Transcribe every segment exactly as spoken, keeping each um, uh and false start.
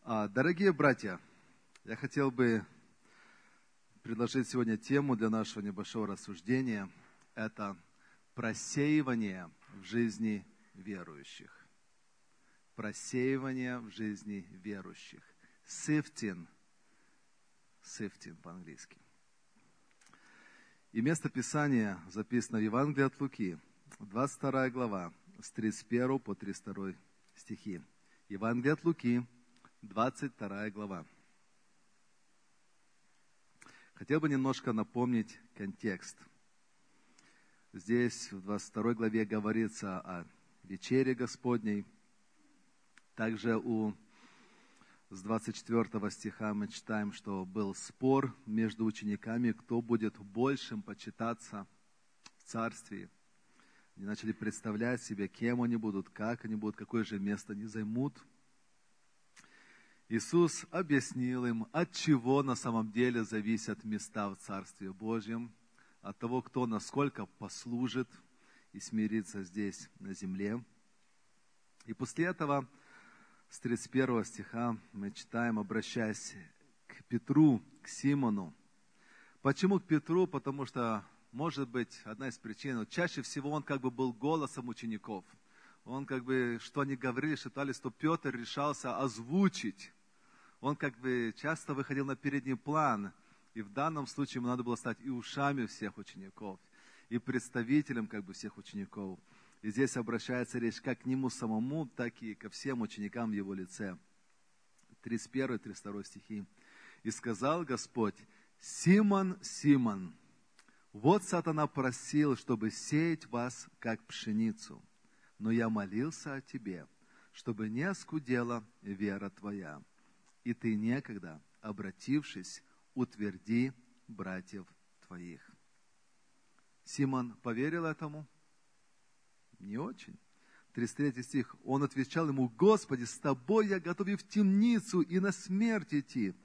А, Дорогие братья, я хотел бы предложить сегодня тему для нашего небольшого рассуждения. Это просеивание в жизни верующих. Просеивание в жизни верующих. Sifting. Sifting по-английски. И место Писания записано в Евангелии от Луки, двадцать вторая глава, с тридцать первого по тридцать второй стихи. Евангелие от Луки, двадцать вторая глава. Хотел бы немножко напомнить контекст. Здесь в двадцать второй главе говорится о вечере Господней. Также у, с двадцать четвёртого стиха мы читаем, что был спор между учениками, кто будет большим почитаться в царстве. Они начали представлять себе, кем они будут, как они будут, какое же место они займут. Иисус объяснил им, от чего на самом деле зависят места в Царстве Божьем, от того, кто насколько послужит и смирится здесь на земле. И после этого, с тридцать первого стиха, мы читаем, обращаясь к Петру, к Симону. Почему к Петру? Потому что, может быть, одна из причин, чаще всего он как бы был голосом учеников. Он как бы, что они говорили, шептались, то Петр решался озвучить. Он как бы часто выходил на передний план. И в данном случае ему надо было стать и ушами всех учеников, и представителем как бы всех учеников. И здесь обращается речь как к нему самому, так и ко всем ученикам в его лице. тридцать первый тридцать второй стихи. «И сказал Господь: Симон, Симон, вот сатана просил, чтобы сеять вас, как пшеницу. Но я молился о тебе, чтобы не оскудела вера твоя. И ты некогда, обратившись, утверди братьев твоих». Симон поверил этому? Не очень. тридцать третий стих. Он отвечал ему: «Господи, с тобой я готов и в темницу, и на смерть идти».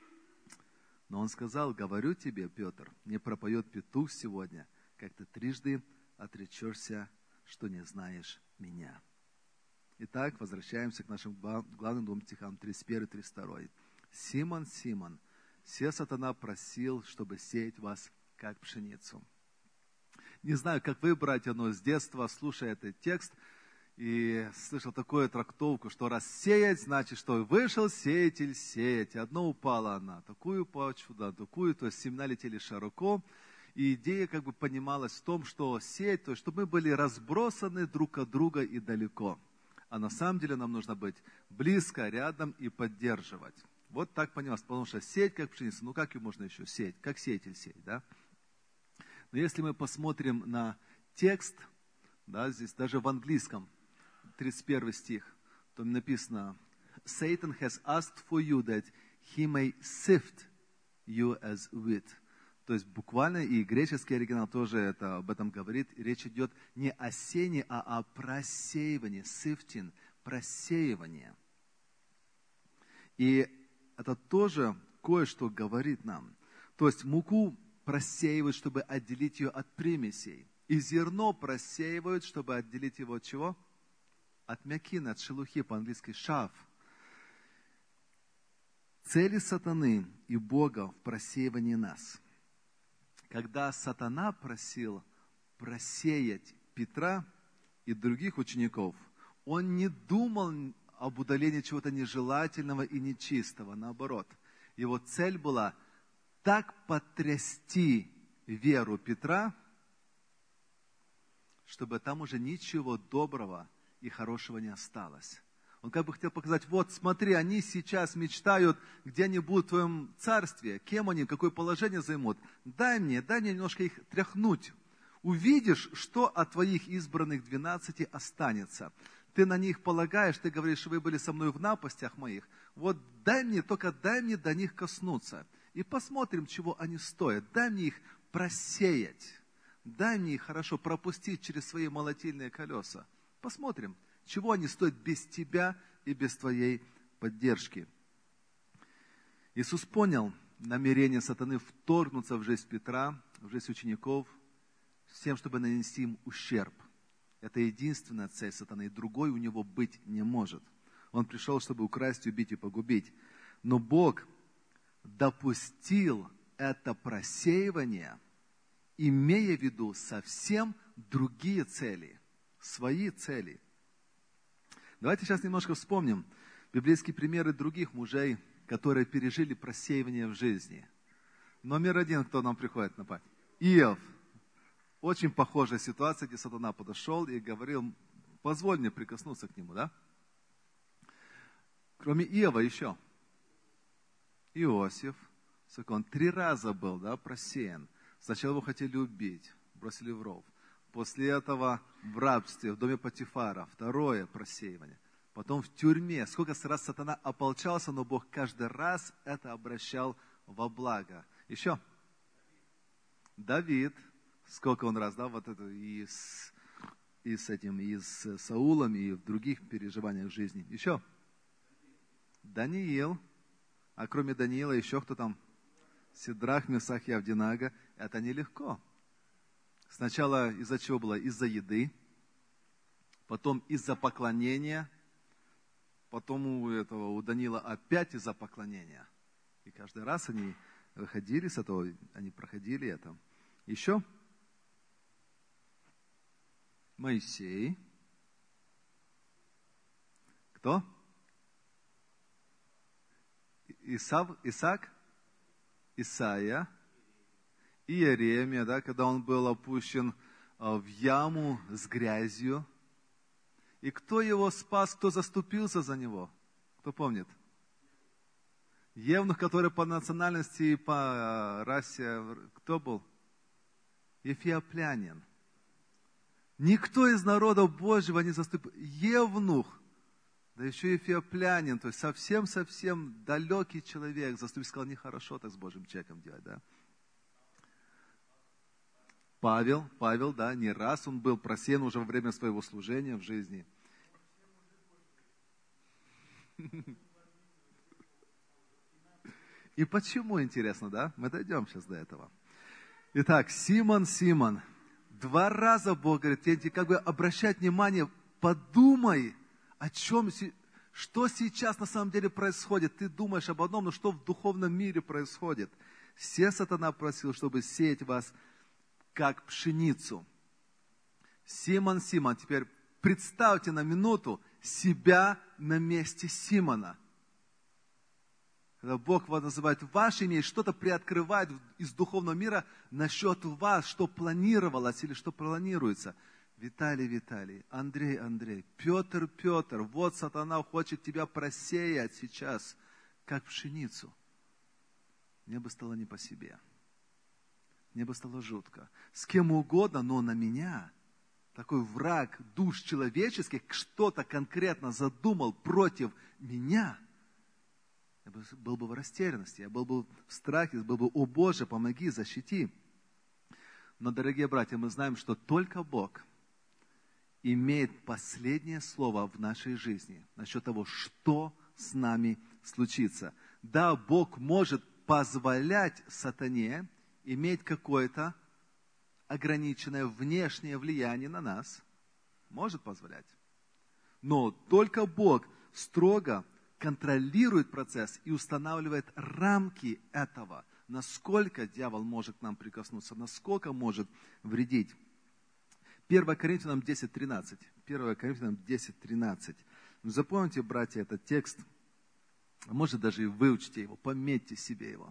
Но он сказал: «Говорю тебе, Петр, не пропоет петух сегодня, как ты трижды отречешься, что не знаешь меня». Итак, возвращаемся к нашим главным двум стихам, тридцать первый тридцать второй. «Симон, Симон, се сатана просил, чтобы сеять вас, как пшеницу». Не знаю, как вы, братья, но с детства, слушая этот текст, и слышал такую трактовку, что рассеять, значит, что вышел сеятель сеять. Одно упало на такую почву, да, такую, то есть семена летели широко. И идея как бы понималась в том, что сеять, то есть, чтобы мы были разбросаны друг от друга и далеко. А на самом деле нам нужно быть близко, рядом и поддерживать. Вот так понималось, потому что сеять как пшеницу, ну как ее можно еще сеять? Как сеятель сеять, да? Но если мы посмотрим на текст, да, здесь даже в английском, тридцать первый стих, то написано: Satan has asked for you that he may sift you as wheat. То есть буквально и греческий оригинал тоже это, об этом говорит. Речь идет не о сеянии, а о просеивании, sifting, просеивание. И это тоже кое-что говорит нам. То есть муку просеивают, чтобы отделить ее от примесей. И зерно просеивают, чтобы отделить его от чего? От мякины, от шелухи, по-английски шаф. Цели сатаны и Бога в просеивании нас. Когда сатана просил просеять Петра и других учеников, он не думал об удалении чего-то нежелательного и нечистого. Наоборот, его цель была так потрясти веру Петра, чтобы там уже ничего доброго и хорошего не осталось. Он как бы хотел показать: вот смотри, они сейчас мечтают, где они будут в твоем царстве, кем они, какое положение займут. Дай мне, дай мне немножко их тряхнуть. Увидишь, что от твоих избранных двенадцати останется. Ты на них полагаешь, ты говоришь, вы были со мной в напастях моих. Вот дай мне, только дай мне до них коснуться. И посмотрим, чего они стоят. Дай мне их просеять. Дай мне их хорошо пропустить через свои молотильные колеса. Посмотрим, чего они стоят без тебя и без твоей поддержки. Иисус понял намерение сатаны вторгнуться в жизнь Петра, в жизнь учеников, с тем, чтобы нанести им ущерб. Это единственная цель сатаны, и другой у него быть не может. Он пришел, чтобы украсть, убить и погубить. Но Бог допустил это просеивание, имея в виду совсем другие цели, свои цели. Давайте сейчас немножко вспомним библейские примеры других мужей, которые пережили просеивание в жизни. Номер один, кто нам приходит на память? Иов. Очень похожая ситуация, где сатана подошел и говорил: позволь мне прикоснуться к нему, да? Кроме Иова еще. Иосиф, он три раза был, да, просеян. Сначала его хотели убить, бросили в ров. После этого в рабстве, в доме Потифара, второе просеивание. Потом в тюрьме. Сколько раз сатана ополчался, но Бог каждый раз это обращал во благо. Еще. Давид. Сколько он раз, да, вот это и с, и с этим, и с Саулом, и в других переживаниях жизни. Еще. Даниил. А кроме Даниила еще кто там? Сидрах, Месах и Авдинага. Это нелегко. Сначала из-за чего было? Из-за еды. Потом из-за поклонения. Потом у этого, у Даниила опять из-за поклонения. И каждый раз они выходили с этого, они проходили это. Еще. Моисей. Кто? Исав, Исаак? Исаия. И Иеремия, да, когда он был опущен в яму с грязью. И кто его спас, кто заступился за него? Кто помнит? Евнух, который по национальности и по расе, кто был? Эфиоплянин. Никто из народа Божьего не заступил. Евнух, да еще эфиоплянин, то есть совсем-совсем далекий человек, заступил, сказал: нехорошо так с Божьим человеком делать, да? Павел, Павел, да, не раз он был просеян уже во время своего служения в жизни. И почему, интересно, да? Мы дойдем сейчас до этого. Итак, Симон, Симон. Два раза Бог говорит: тебе как бы обращать внимание, подумай, о чем, что сейчас на самом деле происходит. Ты думаешь об одном, но что в духовном мире происходит? Все сатана просил, чтобы сеять вас как пшеницу. Симон, Симон, теперь представьте на минуту себя на месте Симона. Когда Бог вас называет ваше имя и что-то приоткрывает из духовного мира насчет вас, что планировалось или что планируется. Виталий, Виталий, Андрей, Андрей, Петр, Петр, вот сатана хочет тебя просеять сейчас, как пшеницу. Мне бы стало не по себе. Мне бы стало жутко. С кем угодно, но на меня, такой враг душ человеческих, что-то конкретно задумал против меня. Я был бы в растерянности, я был бы в страхе, был бы: о Боже, помоги, защити. Но, дорогие братья, мы знаем, что только Бог имеет последнее слово в нашей жизни насчет того, что с нами случится. Да, Бог может позволять сатане иметь какое-то ограниченное внешнее влияние на нас. Может позволять. Но только Бог строго контролирует процесс и устанавливает рамки этого, насколько дьявол может к нам прикоснуться, насколько может вредить. первое Коринфянам десять тринадцать. первое Коринфянам десять тринадцать. Запомните, братья, этот текст. Может, даже и выучите его, пометьте себе его.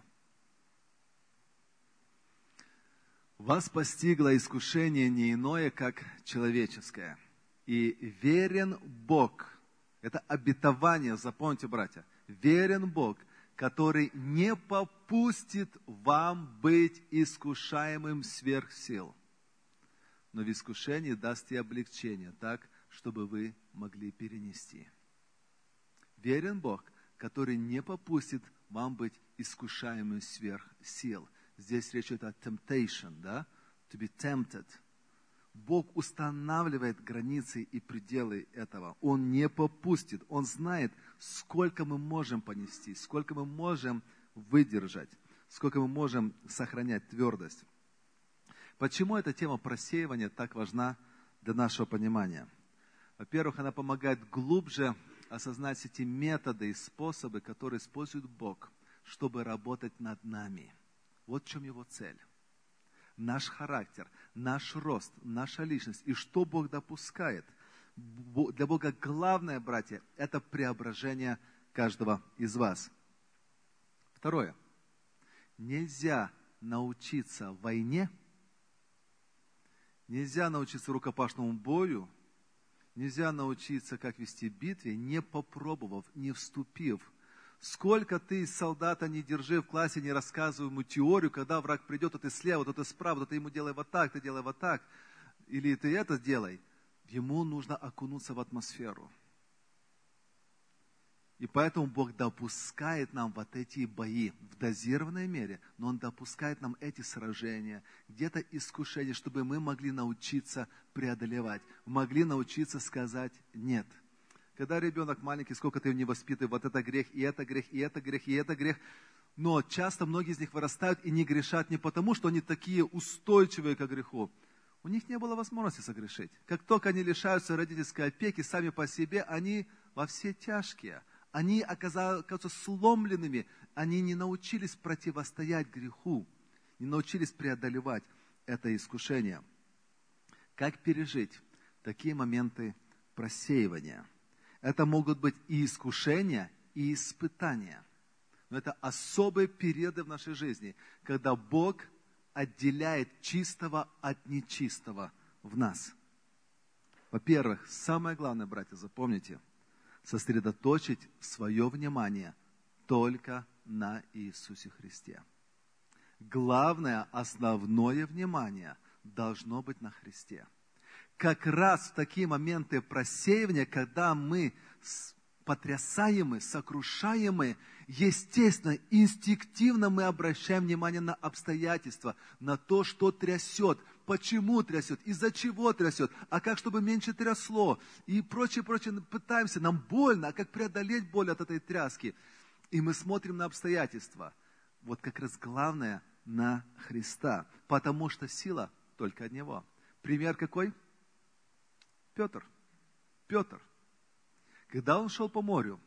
Вас постигло искушение не иное, как человеческое. И верен Бог. Это обетование, запомните, братья. Верен Бог, который не попустит вам быть искушаемым сверх сил, но в искушении даст и облегчение, так, чтобы вы могли перенести. Верен Бог, который не попустит вам быть искушаемым сверх сил. Здесь речь идет о temptation, да? To be tempted. Бог устанавливает границы и пределы этого. Он не попустит. Он знает, сколько мы можем понести, сколько мы можем выдержать, сколько мы можем сохранять твердость. Почему эта тема просеивания так важна для нашего понимания? Во-первых, она помогает глубже осознать эти методы и способы, которые использует Бог, чтобы работать над нами. Вот в чем его цель. Наш характер, наш рост, наша личность. И что Бог допускает. Для Бога главное, братья, это преображение каждого из вас. Второе. Нельзя научиться войне, нельзя научиться рукопашному бою, нельзя научиться, как вести битвы, не попробовав, не вступив. Сколько ты солдата не держи в классе, не рассказывай ему теорию, когда враг придет, то ты слева, то ты справа, то ты ему делай вот так, ты делай вот так, или ты это делай. Ему нужно окунуться в атмосферу. И поэтому Бог допускает нам вот эти бои в дозированной мере, но Он допускает нам эти сражения, где-то искушения, чтобы мы могли научиться преодолевать, могли научиться сказать «нет». Когда ребенок маленький, сколько ты его не воспитываешь, вот это грех, и это грех, и это грех, и это грех. Но часто многие из них вырастают и не грешат не потому, что они такие устойчивые к греху. У них не было возможности согрешить. Как только они лишаются родительской опеки, сами по себе, они во все тяжкие. Они оказываются сломленными. Они не научились противостоять греху, не научились преодолевать это искушение. Как пережить такие моменты просеивания? Это могут быть и искушения, и испытания. Но это особые периоды в нашей жизни, когда Бог отделяет чистого от нечистого в нас. Во-первых, самое главное, братья, запомните, сосредоточить свое внимание только на Иисусе Христе. Главное, основное внимание должно быть на Христе. Как раз в такие моменты просеивания, когда мы потрясаемы, сокрушаемы, естественно, инстинктивно мы обращаем внимание на обстоятельства, на то, что трясет, почему трясет, из-за чего трясет, а как, чтобы меньше трясло, и прочее, прочее. Пытаемся, нам больно, а как преодолеть боль от этой тряски. И мы смотрим на обстоятельства. Вот как раз главное на Христа, потому что сила только от Него. Пример какой? Петр. Петр. Когда он шел по морю,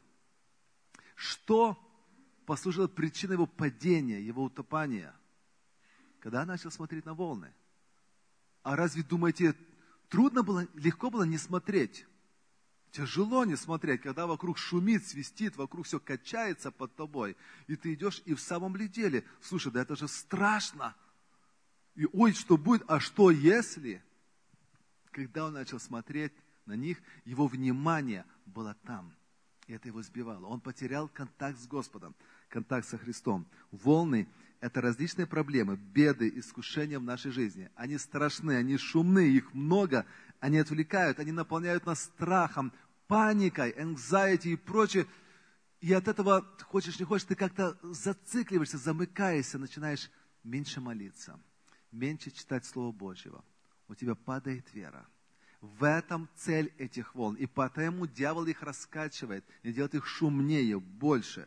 что послужило причиной его падения, его утопания? Когда начал смотреть на волны. А разве, думаете, трудно было, легко было не смотреть? Тяжело не смотреть, когда вокруг шумит, свистит, вокруг все качается под тобой. И ты идешь, и в самом ли деле, слушай, да это же страшно. И ой, что будет, а что если? Когда он начал смотреть на них, его внимание было там. И это его сбивало. Он потерял контакт с Господом, контакт со Христом. Волны – это различные проблемы, беды, искушения в нашей жизни. Они страшны, они шумны, их много. Они отвлекают, они наполняют нас страхом, паникой, anxiety и прочее. И от этого, хочешь не хочешь, ты как-то зацикливаешься, замыкаешься, начинаешь меньше молиться, меньше читать Слово Божьего. У тебя падает вера. В этом цель этих волн. И потому дьявол их раскачивает и делает их шумнее, больше.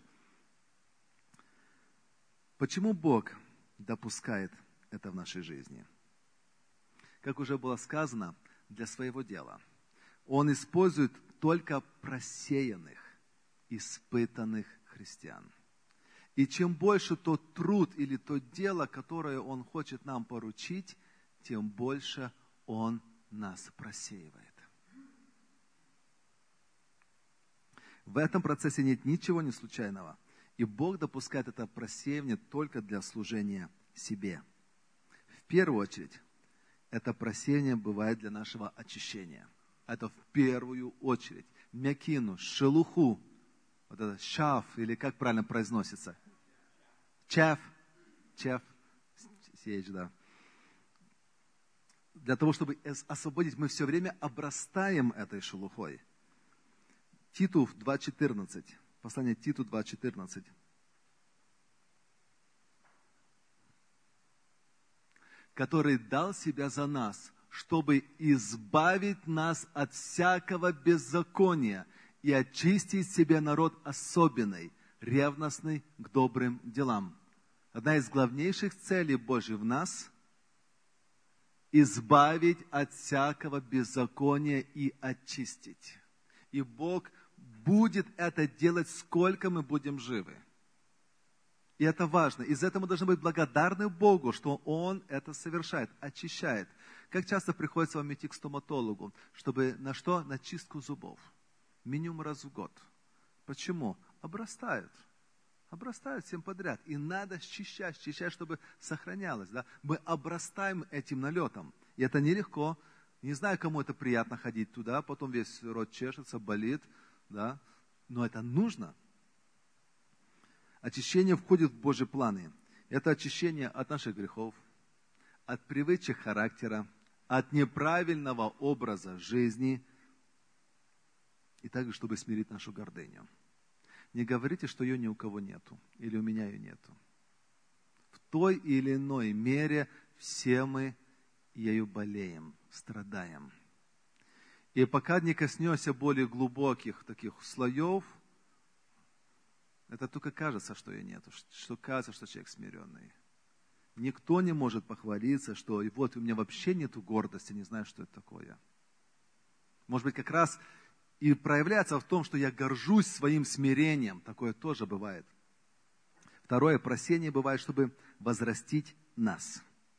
Почему Бог допускает это в нашей жизни? Как уже было сказано, для своего дела. Он использует только просеянных, испытанных христиан. И чем больше тот труд или то дело, которое Он хочет нам поручить, тем больше Он нас просеивает. В этом процессе нет ничего не случайного. И Бог допускает это просеивание только для служения себе. В первую очередь, это просеяние бывает для нашего очищения. Это в первую очередь. Мякину, шелуху, вот это шаф, или как правильно произносится? Чаф, чаф, сеять, да. Для того, чтобы освободить, мы все время обрастаем этой шелухой. Титу два четырнадцать. Послание Титу два четырнадцать. Который дал себя за нас, чтобы избавить нас от всякого беззакония и очистить себе народ особенный, ревностный к добрым делам. Одна из главнейших целей Божьих в нас – избавить от всякого беззакония и очистить. И Бог будет это делать, сколько мы будем живы. И это важно. Из-за этого мы должны быть благодарны Богу, что Он это совершает, очищает. Как часто приходится вам идти к стоматологу, чтобы на что? На чистку зубов. Минимум раз в год. Почему? Обрастают. Обрастают всем подряд. И надо счищать, счищать, чтобы сохранялось. Да? Мы обрастаем этим налетом. И это нелегко. Не знаю, кому это приятно ходить туда, потом весь рот чешется, болит. Да? Но это нужно. Очищение входит в Божьи планы. Это очищение от наших грехов, от привычек характера, от неправильного образа жизни, и также, чтобы смирить нашу гордыню. Не говорите, что ее ни у кого нету, или у меня ее нету. В той или иной мере все мы ею болеем, страдаем. И пока не коснешься более глубоких таких слоев, это только кажется, что ее нету, что кажется, что человек смиренный. Никто не может похвалиться, что и вот у меня вообще нету гордости, не знаю, что это такое. Может быть, как раз и проявляется в том, что я горжусь своим смирением. Такое тоже бывает. Второе, просение бывает, чтобы возрастить нас.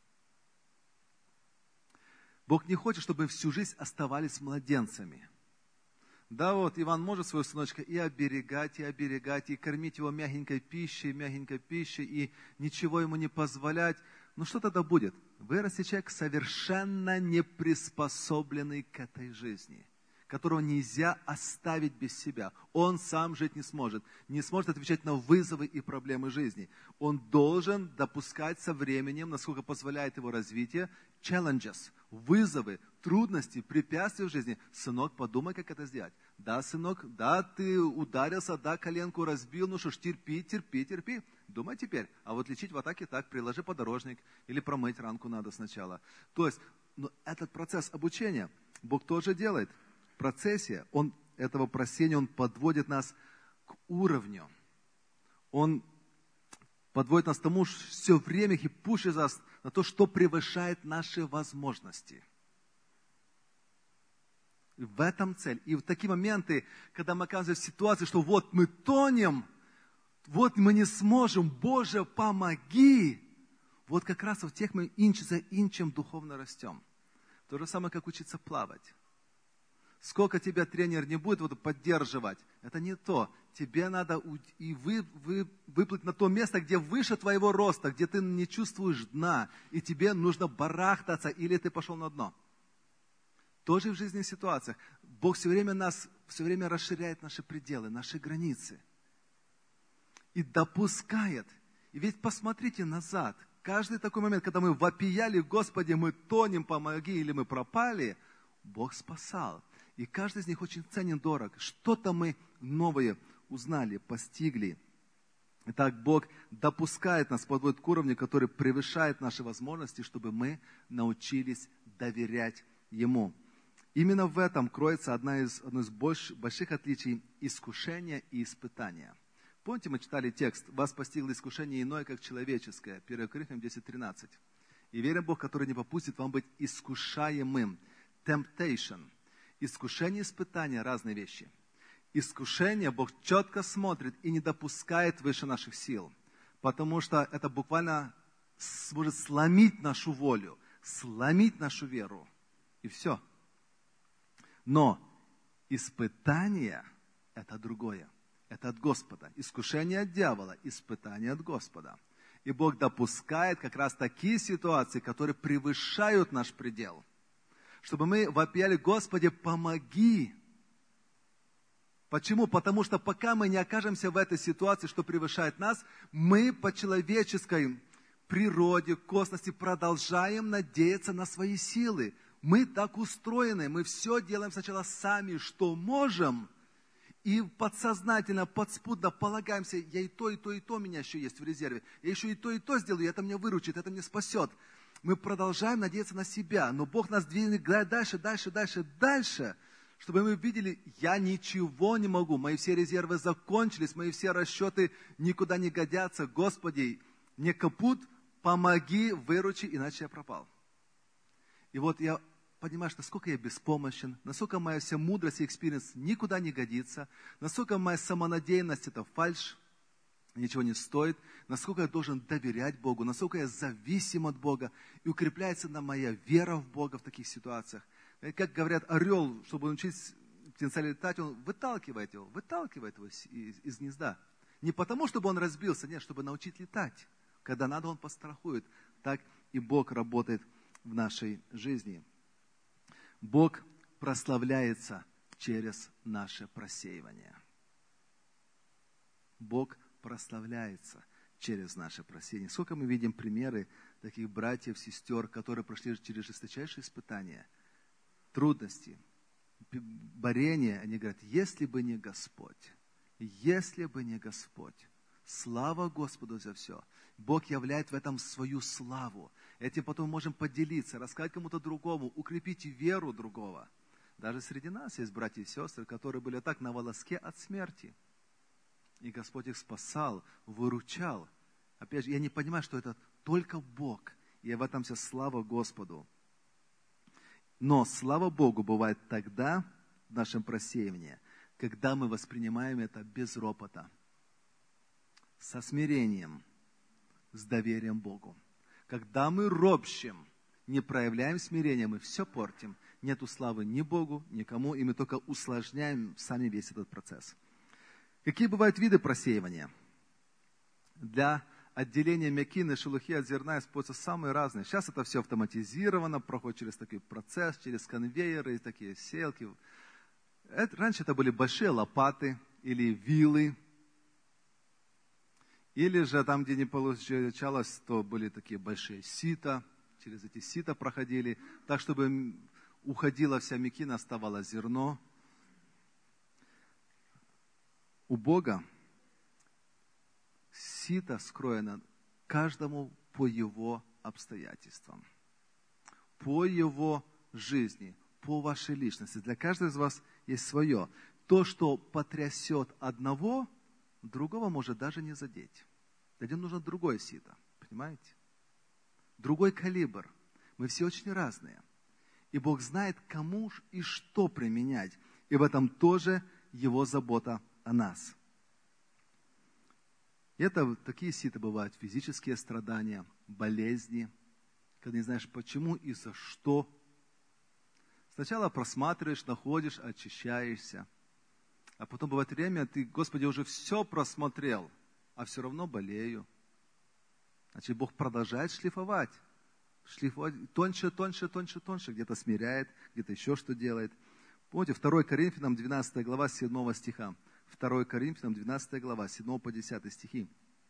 Бог не хочет, чтобы всю жизнь оставались младенцами. Да, вот Иван может своего сыночка и оберегать, и оберегать, и кормить его мягенькой пищей, мягенькой пищей, и ничего ему не позволять. Ну что тогда будет? Вырастет человек совершенно не приспособленный к этой жизни, которого нельзя оставить без себя. Он сам жить не сможет, не сможет отвечать на вызовы и проблемы жизни. Он должен допускать со временем, насколько позволяет его развитие, challenges, вызовы, трудности, препятствия в жизни. Сынок, подумай, как это сделать. Да, сынок, да, ты ударился, да, коленку разбил, ну что ж, терпи, терпи, терпи. Думай теперь, а вот лечить в атаке так, приложи подорожник или промыть ранку надо сначала. То есть, ну, этот процесс обучения Бог тоже делает. В процессе он, этого просения, Он подводит нас к уровню. Он подводит нас к тому, что все время He pushes us на то, что превышает наши возможности. И в этом цель. И в такие моменты, когда мы оказываемся в ситуации, что вот мы тонем, вот мы не сможем, Боже, помоги. Вот как раз в тех мы инч за инчем духовно растем. То же самое, как учиться плавать. Сколько тебя тренер не будет вот поддерживать, это не то. Тебе надо и вы, вы, выплыть на то место, где выше твоего роста, где ты не чувствуешь дна, и тебе нужно барахтаться, или ты пошел на дно. Тоже в жизненных ситуациях. Бог все время нас, все время расширяет наши пределы, наши границы. И допускает. И ведь посмотрите назад. Каждый такой момент, когда мы вопияли, Господи, мы тонем, помоги, или мы пропали, Бог спасал. И каждый из них очень ценен, дорог. Что-то мы новое узнали, постигли. Итак, Бог допускает нас, подводит к уровню, который превышает наши возможности, чтобы мы научились доверять Ему. Именно в этом кроется одна из, одно из больш, больших отличий искушения и испытания. Помните, мы читали текст «Вас постигло искушение иное, как человеческое». первое Коринфянам десять тринадцать. «И верен Бог, который не попустит вам быть искушаемым». Temptation. Искушение и испытание – разные вещи. Искушение Бог четко смотрит и не допускает выше наших сил. Потому что это буквально может сломить нашу волю, сломить нашу веру. И все. Но испытание – это другое. Это от Господа. Искушение от дьявола, испытание от Господа. И Бог допускает как раз такие ситуации, которые превышают наш предел. Чтобы мы вопияли: Господи, помоги. Почему? Потому что пока мы не окажемся в этой ситуации, что превышает нас, мы по человеческой природе, косности продолжаем надеяться на свои силы. Мы так устроены, мы все делаем сначала сами, что можем, и подсознательно, подспудно полагаемся: я и то, и то, и то у меня еще есть в резерве, я еще и то, и то сделаю, это меня выручит, это меня спасет. Мы продолжаем надеяться на себя, но Бог нас двигает дальше, дальше, дальше, дальше, чтобы мы видели: я ничего не могу, мои все резервы закончились, мои все расчеты никуда не годятся. Господи, мне капут, помоги, выручи, иначе я пропал. И вот я понимаешь, насколько я беспомощен, насколько моя вся мудрость и экспириенс никуда не годится, насколько моя самонадеянность – это фальшь, ничего не стоит, насколько я должен доверять Богу, насколько я зависим от Бога, и укрепляется на моя вера в Бога в таких ситуациях. Как говорят, орел, чтобы научить птенца летать, он выталкивает его, выталкивает его из, из гнезда. Не потому, чтобы он разбился, нет, чтобы научить летать. Когда надо, он пострахует. Так и Бог работает в нашей жизни. Бог прославляется через наше просеивание. Бог прославляется через наше просеяние. Сколько мы видим примеры таких братьев, сестер, которые прошли через жесточайшие испытания, трудности, борения. Они говорят, если бы не Господь, если бы не Господь, слава Господу за все. Бог являет в этом свою славу. Этим потом можем поделиться, рассказать кому-то другому, укрепить веру другого. Даже среди нас есть братья и сестры, которые были так на волоске от смерти. И Господь их спасал, выручал. Опять же, я не понимаю, что это только Бог. И в этом вся слава Господу. Но слава Богу бывает тогда, в нашем просеивании, когда мы воспринимаем это без ропота, со смирением, с доверием Богу. Когда мы ропщим, не проявляем смирения, мы все портим. Нету славы ни Богу, никому, и мы только усложняем сами весь этот процесс. Какие бывают виды просеивания? Для отделения мякины и шелухи от зерна используются самые разные. Сейчас это все автоматизировано, проходит через такой процесс, через конвейеры, такие селки. Это, раньше это были большие лопаты или вилы. Или же там, где не получалось, то были такие большие сита. Через эти сита проходили. Так, чтобы уходила вся мякина, оставалось зерно. У Бога сито скроено каждому по его обстоятельствам, по его жизни, по вашей личности. Для каждого из вас есть свое. То, что потрясет одного, другого может даже не задеть. Людям нужно другое сито, понимаете? Другой калибр. Мы все очень разные. И Бог знает, кому и что применять. И в этом тоже его забота о нас. И это такие ситы бывают: физические страдания, болезни, когда не знаешь почему и за что. Сначала просматриваешь, находишь, очищаешься. А потом бывает время, ты, Господи, уже все просмотрел, а все равно болею. Значит, Бог продолжает шлифовать. Шлифовать тоньше, тоньше, тоньше, тоньше. Где-то смиряет, где-то еще что делает. Помните, второе Коринфянам, двенадцатая глава, с седьмого стиха. второе Коринфянам, двенадцатая глава, с седьмого по десятый стихи.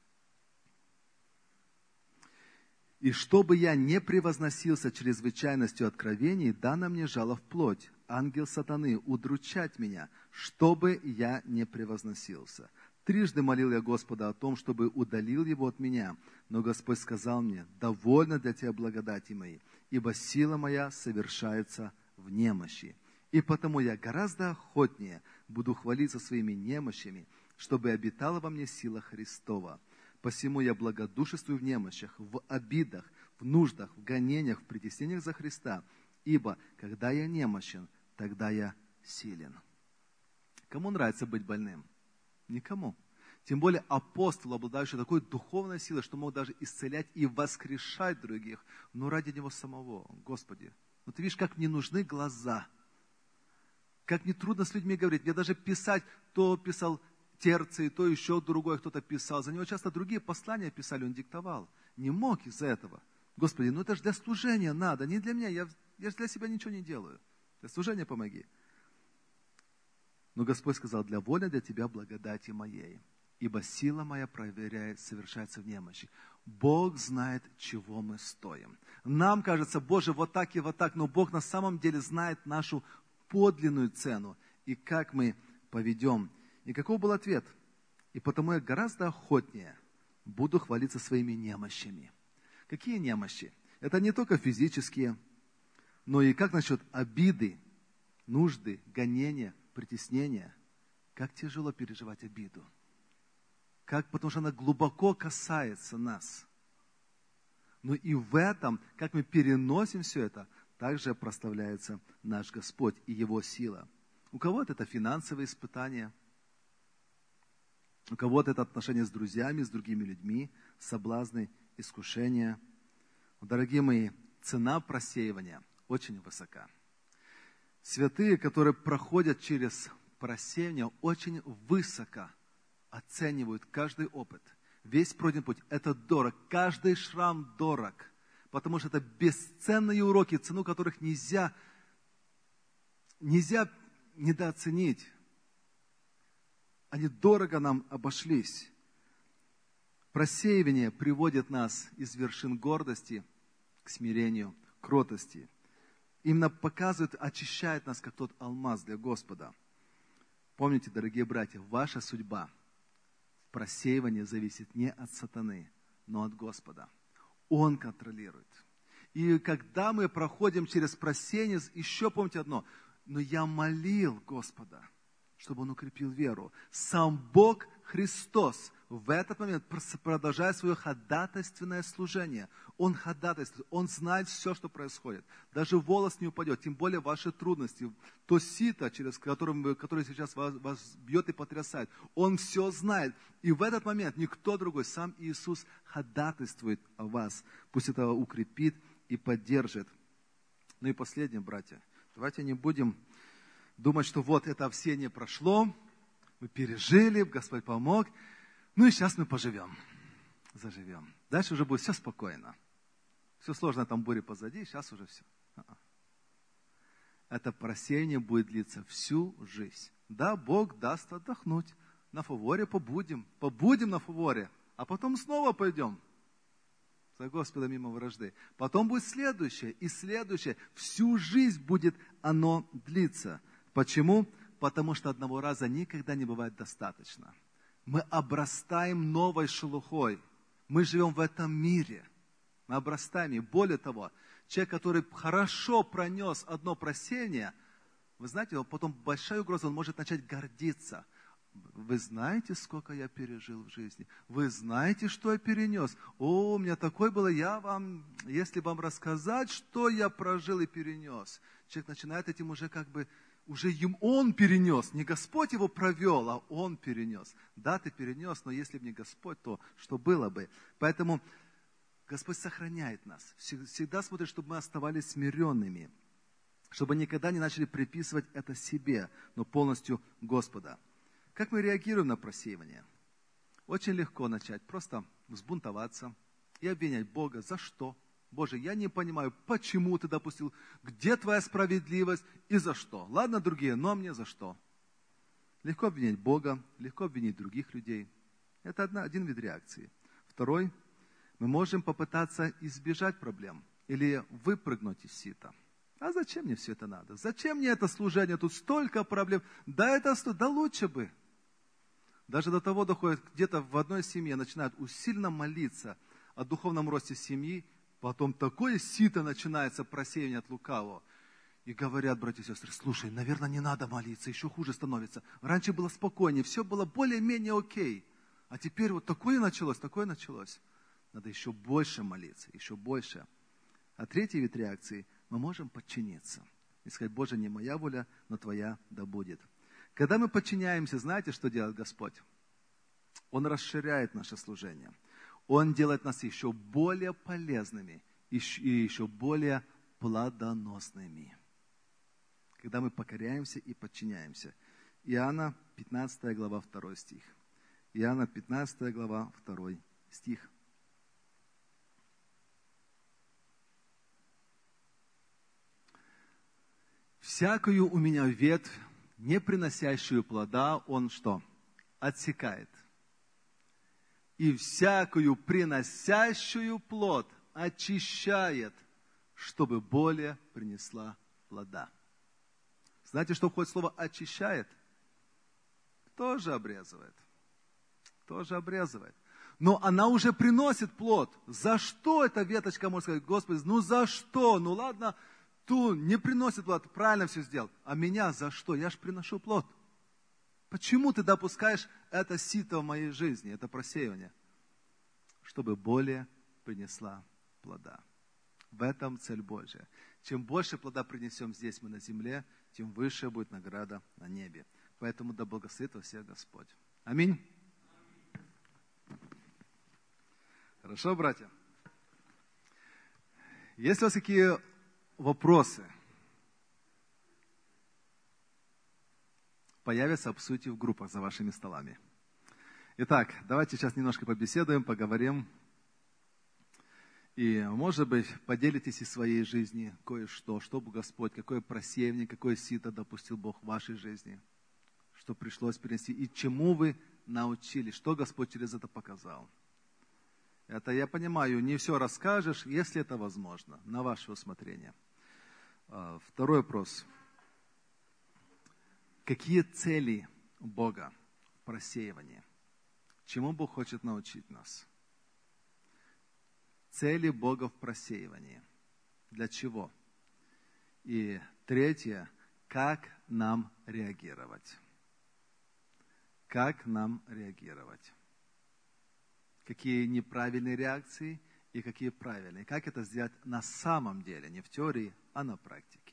«И чтобы я не превозносился чрезвычайностью откровений, дано мне жало в плоть, ангел сатаны, удручать меня, чтобы я не превозносился. Трижды молил я Господа о том, чтобы удалил его от меня, но Господь сказал мне, довольно для тебя благодати моей, ибо сила моя совершается в немощи. И потому я гораздо охотнее буду хвалиться своими немощами, чтобы обитала во мне сила Христова. Посему я благодушествую в немощах, в обидах, в нуждах, в гонениях, в притеснениях за Христа. Ибо, когда я немощен, тогда я силен». Кому нравится быть больным? Никому. Тем более апостол, обладающий такой духовной силой, что мог даже исцелять и воскрешать других, но ради него самого. Господи, ну ты видишь, как мне нужны глаза. Как нетрудно с людьми говорить. Мне даже писать, то писал Терций, то еще другой кто-то писал. За него часто другие послания писали, он диктовал. Не мог из-за этого. Господи, ну это же для служения надо, не для меня. Я, я же для себя ничего не делаю. Для служения помоги. Но Господь сказал, для воли для тебя благодати моей. Ибо сила моя проверяет, совершается в немощи. Бог знает, чего мы стоим. Нам кажется, Боже, вот так и вот так, но Бог на самом деле знает нашу подлинную цену и как мы поведем. И каков был ответ? И потому я гораздо охотнее буду хвалиться своими немощами. Какие немощи? Это не только физические, но и как насчет обиды, нужды, гонения, притеснения? Как тяжело переживать обиду. Как, потому что она глубоко касается нас. Но и в этом, как мы переносим все это, также прославляется наш Господь и Его сила. У кого-то это финансовые испытания, у кого-то это отношения с друзьями, с другими людьми, соблазны, искушения. Дорогие мои, цена просеивания очень высока. Святые, которые проходят через просеивание, очень высоко оценивают каждый опыт. Весь пройденный путь – это дорог, каждый шрам дорог, потому что это бесценные уроки, цену которых нельзя, нельзя недооценить. Они дорого нам обошлись. Просеивание приводит нас из вершин гордости к смирению, к кротости. Именно показывает, очищает нас, как тот алмаз для Господа. Помните, дорогие братья, ваша судьба в просеивании зависит не от сатаны, но от Господа. Он контролирует. И когда мы проходим через просеяние, еще помните одно, но я молил Господа, чтобы Он укрепил веру. Сам Бог Христос в этот момент продолжает свое ходатайственное служение. Он ходатайствует, Он знает все, что происходит. Даже волос не упадет, тем более ваши трудности. То сито, через которым вы, которое сейчас вас, вас бьет и потрясает. Он все знает. И в этот момент никто другой, сам Иисус ходатайствует о вас. Пусть это укрепит и поддержит. Ну и последнее, братья. Давайте не будем думать, что вот это все не прошло, мы пережили, Господь помог, ну и сейчас мы поживем, заживем. Дальше уже будет все спокойно. Все сложно, там буря позади, сейчас уже все. Это просеяние будет длиться всю жизнь. Да, Бог даст отдохнуть. На фаворе побудем, побудем на фаворе, а потом снова пойдем за Господа мимо вражды. Потом будет следующее и следующее. Всю жизнь будет оно длиться. Почему? Потому что одного раза никогда не бывает достаточно. Мы обрастаем новой шелухой. Мы живем в этом мире. Мы обрастаем. И более того, человек, который хорошо пронес одно просеяние, вы знаете, потом большая угроза, он может начать гордиться. Вы знаете, сколько я пережил в жизни? Вы знаете, что я перенес? О, у меня такое было, я вам, если вам рассказать, что я прожил и перенес. Человек начинает этим уже как бы, уже им он перенес, не Господь его провел, а он перенес. Да, ты перенес, но если бы не Господь, то что было бы? Поэтому Господь сохраняет нас, всегда смотрит, чтобы мы оставались смиренными, чтобы никогда не начали приписывать это себе, но полностью Господа. Как мы реагируем на просеивание? Очень легко начать, просто взбунтоваться и обвинять Бога. За что? Боже, я не понимаю, почему ты допустил, где твоя справедливость и за что? Ладно, другие, но мне за что? Легко обвинять Бога, легко обвинить других людей. Это одна, один вид реакции. Второй, мы можем попытаться избежать проблем или выпрыгнуть из сита. А зачем мне все это надо? Зачем мне это служение? Тут столько проблем. Да, это да лучше бы. Даже до того доходит, где-то в одной семье начинают усиленно молиться о духовном росте семьи, потом такое сито начинается просеяние от лукавого. И говорят, братья и сестры, слушай, наверное, не надо молиться, еще хуже становится. Раньше было спокойнее, все было более-менее окей. А теперь вот такое началось, такое началось. Надо еще больше молиться, еще больше. А третий вид реакции, мы можем подчиниться. И сказать, Боже, не моя воля, но Твоя да будет. Когда мы подчиняемся, знаете, что делает Господь? Он расширяет наше служение. Он делает нас еще более полезными и еще более плодоносными. Когда мы покоряемся и подчиняемся. Иоанна пятнадцатая глава, второй стих. Иоанна пятнадцатая глава, второй стих. Всякую у меня ветвь, не приносящую плода, он что? Отсекает. И всякую приносящую плод очищает, чтобы более принесла плода. Знаете, что входит слово «очищает»? Тоже обрезывает. Тоже обрезывает. Но она уже приносит плод. За что эта веточка, может сказать, Господи, ну за что? Ну ладно, ту не приносит плод, правильно все сделал. А меня за что? Я же приношу плод. Почему ты допускаешь это сито в моей жизни, это просеивание? Чтобы более принесла плода. В этом цель Божья. Чем больше плода принесем здесь мы на земле, тем выше будет награда на небе. Поэтому да благословит вас всех Господь. Аминь. Хорошо, братья. Есть у вас какие вопросы? Появятся, обсудите в группах за вашими столами. Итак, давайте сейчас немножко побеседуем, поговорим. И, может быть, поделитесь из своей жизни кое-что, что бы Господь, какое просеяние, какое сито допустил Бог в вашей жизни, что пришлось перенести, и чему вы научились, что Господь через это показал. Это, я понимаю, не все расскажешь, если это возможно, на ваше усмотрение. Второй вопрос. Какие цели Бога в просеивании? Чему Бог хочет научить нас? Цели Бога в просеивании. Для чего? И третье, как нам реагировать? Как нам реагировать? Какие неправильные реакции и какие правильные? Как это сделать на самом деле, не в теории, а на практике?